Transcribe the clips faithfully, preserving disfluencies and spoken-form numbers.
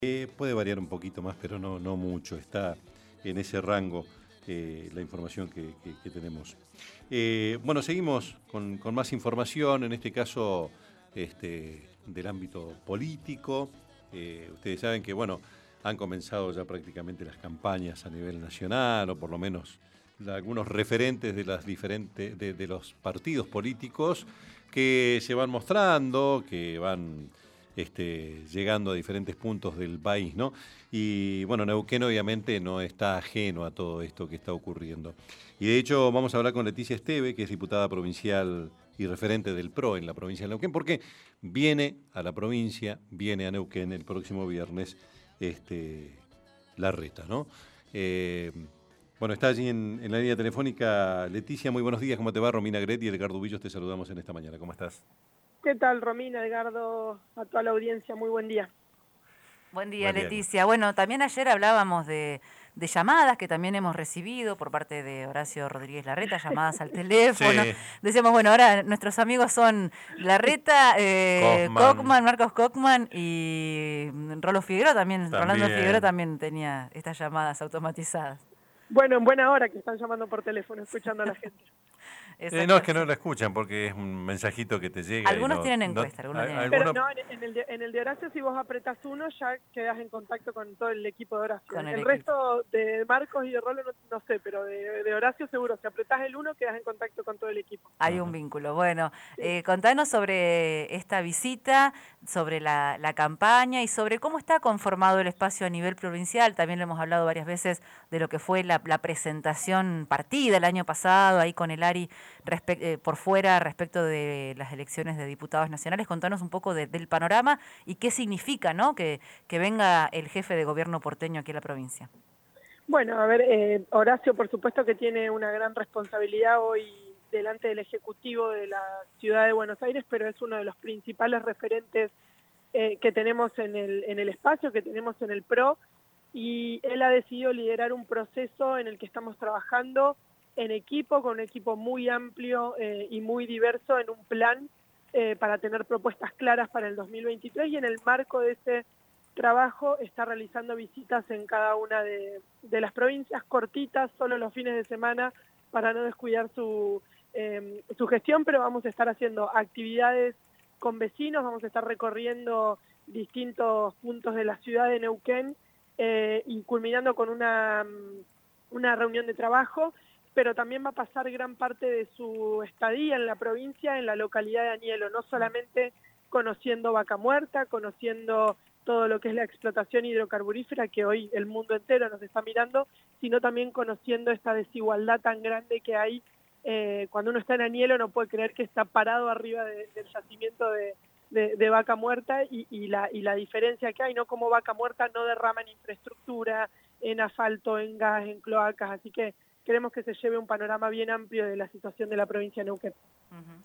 Eh, puede variar un poquito más, pero no, no mucho. Está en ese rango eh, la información que, que- que tenemos. Eh, bueno, seguimos con, con más información, en este caso este, del ámbito político. Eh, ustedes saben que, bueno, han comenzado ya prácticamente las campañas a nivel nacional, o por lo menos la- algunos referentes de las diferentes de, de los partidos políticos que se van mostrando, que van este, llegando a diferentes puntos del país, ¿no? Y bueno, Neuquén obviamente no está ajeno a todo esto que está ocurriendo. Y de hecho vamos a hablar con Leticia Esteve, que es diputada provincial y referente del P R O en la provincia de Neuquén, porque viene a la provincia, viene a Neuquén el próximo viernes, este, Larreta, ¿no? Eh, bueno, está allí en, en la línea telefónica Leticia, muy buenos días, ¿cómo te va? Romina Gretti y Edgardo Villos, te saludamos en esta mañana, ¿cómo estás? ¿Qué tal, Romina, Edgardo, a toda la audiencia? Muy buen día. Buen día, Buen día. Leticia. Bueno, también ayer hablábamos de, de llamadas que también hemos recibido por parte de Horacio Rodríguez Larreta, llamadas al teléfono. Sí. Decíamos, bueno, ahora nuestros amigos son Larreta, eh, Kochman. Kochman, Marcos Kochman y Rolo Figueroa también. También. Rolando Figueroa también tenía estas llamadas automatizadas. Bueno, en buena hora que están llamando por teléfono, escuchando a la gente. Eh, no, es que no la escuchan porque es un mensajito que te llega. Algunos y no, tienen no- encuesta, algunos a- tienen Pero algunos- no, en, en el de, en el de Horacio, si vos apretás uno, ya quedás en contacto con todo el equipo de Horacio. Con El, el equipo. resto de Marcos y de Rolo no, no sé, pero de, de Horacio seguro. Si apretás el uno, quedás en contacto con todo el equipo. Hay un vínculo. Bueno, eh, contanos sobre esta visita, sobre la, la campaña y sobre cómo está conformado el espacio a nivel provincial. También lo hemos hablado varias veces de lo que fue la, la presentación partida el año pasado, ahí con el Ari respe- eh, por fuera respecto de las elecciones de diputados nacionales. Contanos un poco de- del panorama y qué significa, ¿no?, que, que venga el jefe de gobierno porteño aquí a la provincia. Bueno, a ver, eh, Horacio por supuesto que tiene una gran responsabilidad hoy delante del Ejecutivo de la Ciudad de Buenos Aires, pero es uno de los principales referentes eh, que tenemos en el, en el espacio, que tenemos en el P R O, y él ha decidido liderar un proceso en el que estamos trabajando en equipo, con un equipo muy amplio eh, y muy diverso, en un plan eh, para tener propuestas claras para el dos mil veintitrés, y en el marco de ese trabajo está realizando visitas en cada una de, de las provincias, cortitas, solo los fines de semana, para no descuidar su, eh, su gestión, pero vamos a estar haciendo actividades con vecinos, vamos a estar recorriendo distintos puntos de la ciudad de Neuquén eh, y culminando con una, una reunión de trabajo, pero también va a pasar gran parte de su estadía en la provincia, en la localidad de Añelo, no solamente conociendo Vaca Muerta, conociendo todo lo que es la explotación hidrocarburífera que hoy el mundo entero nos está mirando, sino también conociendo esta desigualdad tan grande que hay eh, cuando uno está en Añelo, no puede creer que está parado arriba de, del yacimiento de, de, de Vaca Muerta y, y, la, y la diferencia que hay, ¿no? Como Vaca Muerta no derrama en infraestructura, en asfalto, en gas, en cloacas, así que queremos que se lleve un panorama bien amplio de la situación de la provincia de Neuquén. Uh-huh.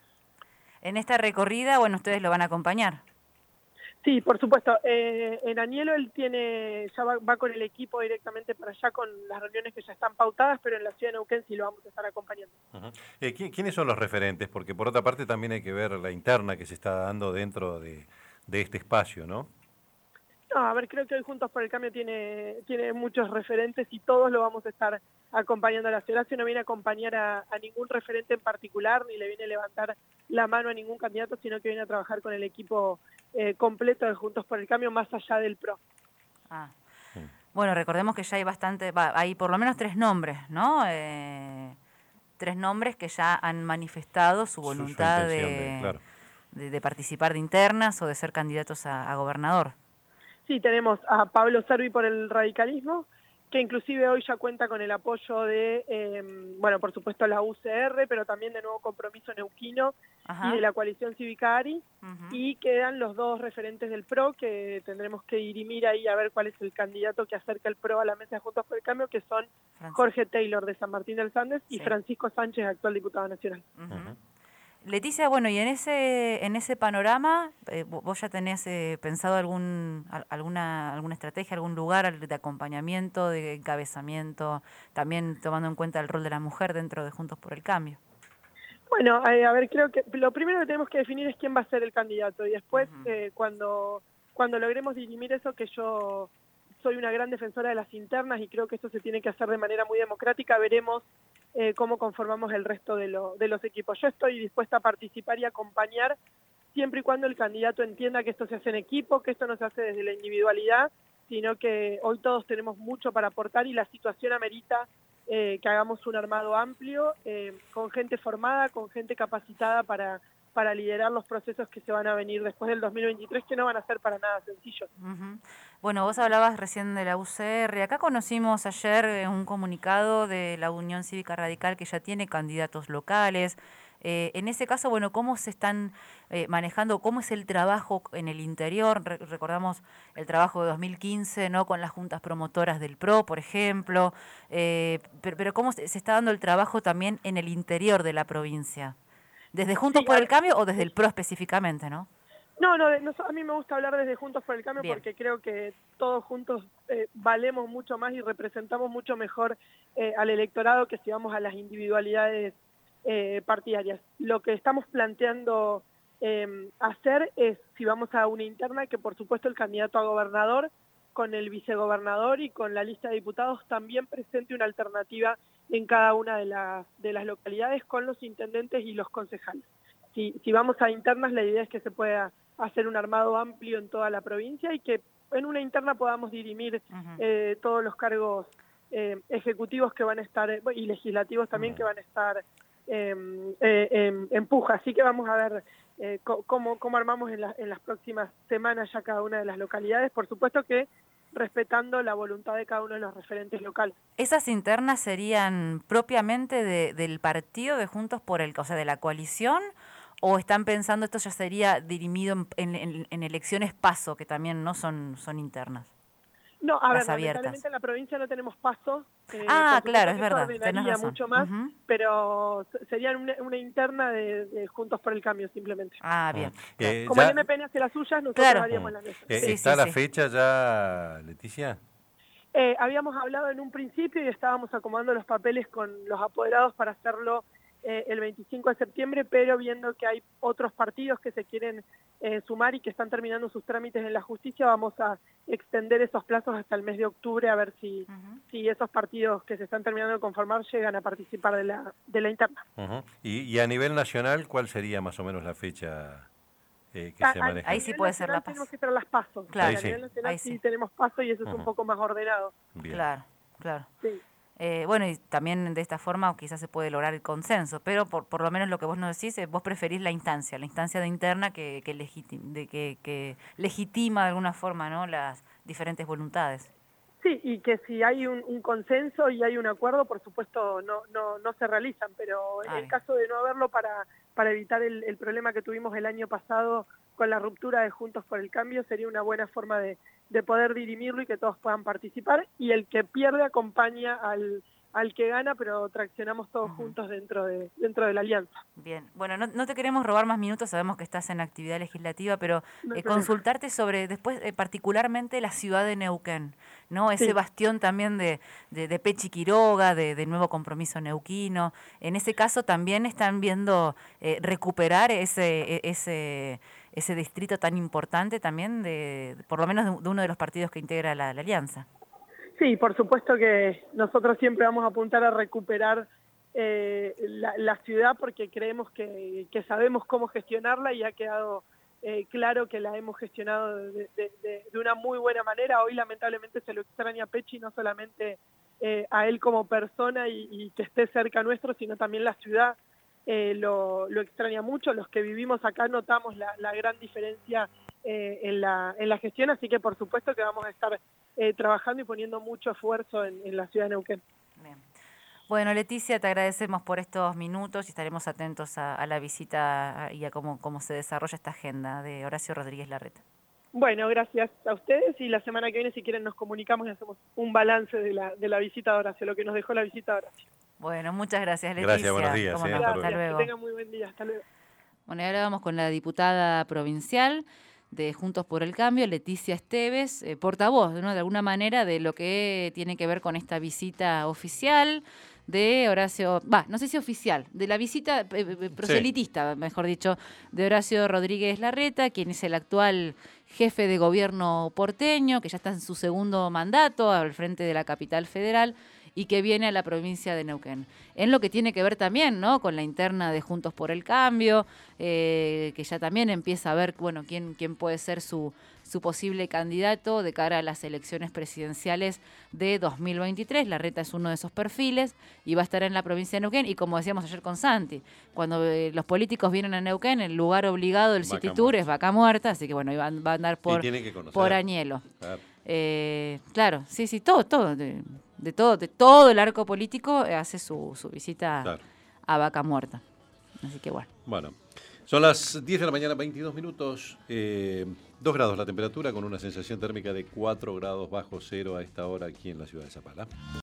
En esta recorrida, bueno, ustedes lo van a acompañar. Sí, por supuesto. Eh, en Añelo él tiene, ya va, va con el equipo directamente para allá con las reuniones que ya están pautadas, pero en la ciudad de Neuquén sí lo vamos a estar acompañando. Uh-huh. eh, ¿qui- ¿Quiénes son los referentes? Porque por otra parte también hay que ver la interna que se está dando dentro de, de este espacio, ¿no? No, a ver, creo que hoy Juntos por el Cambio tiene, tiene muchos referentes y todos lo vamos a estar acompañando a la ciudad. Si no viene a acompañar a, a ningún referente en particular, ni le viene a levantar la mano a ningún candidato, sino que viene a trabajar con el equipo eh, completo de Juntos por el Cambio, más allá del P R O. Ah. Sí. Bueno, recordemos que ya hay bastante, va, hay por lo menos tres nombres, ¿no? Eh, tres nombres que ya han manifestado su voluntad su, su de, de, claro. de, de participar de internas o de ser candidatos a, a gobernador. Sí, tenemos a Pablo Servi por el radicalismo, que inclusive hoy ya cuenta con el apoyo de, eh, bueno, por supuesto la U C R, pero también de Nuevo Compromiso Neuquino. Ajá. Y de la coalición cívica Ari, uh-huh. Y quedan los dos referentes del P R O, que tendremos que dirimir ahí a ver cuál es el candidato que acerca el P R O a la mesa de Juntos por el Cambio, que son Francisco. Jorge Taylor de San Martín del Sandes y sí. Francisco Sánchez, actual diputado nacional. Uh-huh. Uh-huh. Leticia, bueno, y en ese en ese panorama, eh, ¿vos ya tenés eh, pensado algún alguna alguna estrategia, algún lugar de acompañamiento, de encabezamiento, también tomando en cuenta el rol de la mujer dentro de Juntos por el Cambio? Bueno, eh, a ver, creo que lo primero que tenemos que definir es quién va a ser el candidato y después, uh-huh. eh, cuando cuando logremos dirimir eso, que yo soy una gran defensora de las internas y creo que esto se tiene que hacer de manera muy democrática, veremos eh, cómo conformamos el resto de, lo, de los equipos. Yo estoy dispuesta a participar y acompañar siempre y cuando el candidato entienda que esto se hace en equipo, que esto no se hace desde la individualidad, sino que hoy todos tenemos mucho para aportar y la situación amerita eh, que hagamos un armado amplio, eh, con gente formada, con gente capacitada para, para liderar los procesos que se van a venir después del dos mil veintitrés, que no van a ser para nada sencillos. Uh-huh. Bueno, vos hablabas recién de la U C R. Acá conocimos ayer un comunicado de la Unión Cívica Radical que ya tiene candidatos locales. Eh, en ese caso, bueno, ¿cómo se están eh, manejando? ¿Cómo es el trabajo en el interior? Re- recordamos el trabajo de dos mil quince, ¿no? Con las juntas promotoras del P R O, por ejemplo. Eh, pero, pero ¿cómo se, se está dando el trabajo también en el interior de la provincia? ¿Desde Juntos Sí, por a el ver, Cambio o desde el P R O específicamente, no? No, no, no, a mí me gusta hablar desde Juntos por el Cambio. Bien. Porque creo que todos juntos eh, valemos mucho más y representamos mucho mejor eh, al electorado que si vamos a las individualidades eh, partidarias. Lo que estamos planteando eh, hacer es, si vamos a una interna, que por supuesto el candidato a gobernador con el vicegobernador y con la lista de diputados también presente una alternativa en cada una de las, de las localidades con los intendentes y los concejales. Si, si vamos a internas, la idea es que se pueda hacer un armado amplio en toda la provincia y que en una interna podamos dirimir uh-huh. eh, todos los cargos eh, ejecutivos que van a estar, eh, y legislativos también, uh-huh. que van a estar eh, eh, en, en puja. Así que vamos a ver eh, cómo, cómo armamos en, la, en las próximas semanas ya cada una de las localidades, por supuesto que respetando la voluntad de cada uno de los referentes locales. ¿Esas internas serían propiamente de, del partido de Juntos por el, o sea, de la coalición? ¿O están pensando esto ya sería dirimido en, en, en elecciones PASO, que también no son, son internas? No, a Las ver, abiertas. Lamentablemente en la provincia no tenemos PASO. Eh, ah, claro, es verdad, tenés razón. Mucho más, uh-huh. pero serían una, una interna de, de Juntos por el Cambio, simplemente. Ah, bien. Uh-huh. Eh, Como ya... el M P N hace las suyas, nosotros claro. haríamos las nuestras. Eh, sí, ¿Está sí, la sí. fecha ya, Leticia? Eh, habíamos hablado en un principio y estábamos acomodando los papeles con los apoderados para hacerlo eh, el veinticinco de septiembre, pero viendo que hay otros partidos que se quieren eh, sumar y que están terminando sus trámites en la justicia, vamos a extender esos plazos hasta el mes de octubre a ver si, uh-huh. si esos partidos que se están terminando de conformar llegan a participar de la, de la interna. Uh-huh. y, y a nivel nacional, ¿cuál sería más o menos la fecha eh, que a, se maneja? Ahí sí puede ser la PASO. Tenemos que esperar las PASO. Claro. A nivel sí. nacional ahí sí. sí tenemos PASO y eso uh-huh. es un poco más ordenado. Bien. Claro, claro. Sí. Eh, bueno, y también de esta forma quizás se puede lograr el consenso, pero por, por lo menos lo que vos nos decís, vos preferís la instancia, la instancia de interna que, que, legiti- de que, que legitima de alguna forma, ¿no?, las diferentes voluntades. Sí, y que si hay un, un consenso y hay un acuerdo, por supuesto no no no se realizan, pero en ah, el bien. caso de no haberlo, para para evitar el, el problema que tuvimos el año pasado con la ruptura de Juntos por el Cambio, sería una buena forma de, de poder dirimirlo y que todos puedan participar, y el que pierde acompaña al al que gana, pero traccionamos todos uh-huh. juntos dentro de dentro de la alianza. Bien, bueno, no, no te queremos robar más minutos, sabemos que estás en actividad legislativa, pero no eh, consultarte sobre, después, eh, particularmente la ciudad de Neuquén, ¿no? Ese sí. bastión también de, de, de Pechi Quiroga, de, de Nuevo Compromiso Neuquino. En ese caso también están viendo eh, recuperar ese ese ese distrito tan importante también, de por lo menos de, de uno de los partidos que integra la, la alianza. Sí, por supuesto que nosotros siempre vamos a apuntar a recuperar eh, la, la ciudad porque creemos que, que sabemos cómo gestionarla y ha quedado eh, claro que la hemos gestionado de, de, de, de una muy buena manera. Hoy lamentablemente se lo extraña a Pechi, no solamente eh, a él como persona y, y que esté cerca nuestro, sino también la ciudad eh, lo, lo extraña mucho. Los que vivimos acá notamos la, la gran diferencia eh, en, la, en la gestión, así que por supuesto que vamos a estar Eh, trabajando y poniendo mucho esfuerzo en, en la ciudad de Neuquén. Bien. Bueno, Leticia, te agradecemos por estos minutos y estaremos atentos a, a la visita y a cómo, cómo se desarrolla esta agenda de Horacio Rodríguez Larreta. Bueno, gracias a ustedes y la semana que viene, si quieren, nos comunicamos y hacemos un balance de la, de la visita de Horacio, lo que nos dejó la visita de Horacio. Bueno, muchas gracias, Leticia. Gracias, buenos días. ¿Cómo Eh, no? hasta Hasta luego. Que tengan muy buen día. Hasta luego. Bueno, y ahora vamos con la diputada provincial de Juntos por el Cambio, Leticia Esteves, eh, portavoz, ¿no?, de alguna manera de lo que tiene que ver con esta visita oficial de Horacio, va, no sé si oficial, de la visita eh, proselitista, sí. mejor dicho, de Horacio Rodríguez Larreta, quien es el actual jefe de gobierno porteño, que ya está en su segundo mandato al frente de la capital federal y que viene a la provincia de Neuquén. En lo que tiene que ver también, ¿no?, con la interna de Juntos por el Cambio, eh, que ya también empieza a ver, bueno, quién, quién puede ser su, su posible candidato de cara a las elecciones presidenciales de dos mil veintitrés. Larreta es uno de esos perfiles y va a estar en la provincia de Neuquén. Y como decíamos ayer con Santi, cuando eh, los políticos vienen a Neuquén, el lugar obligado del City Tour es Vaca Muerta, así que bueno, va, va a andar por, por Añelo. Claro. Eh, claro, sí, sí, todo, todo, de, de todo, de todo el arco político eh, hace su, su visita claro. a Vaca Muerta. Así que bueno. Bueno, son las diez de la mañana, veintidós minutos, eh, dos grados la temperatura con una sensación térmica de cuatro grados bajo cero a esta hora aquí en la ciudad de Zapala.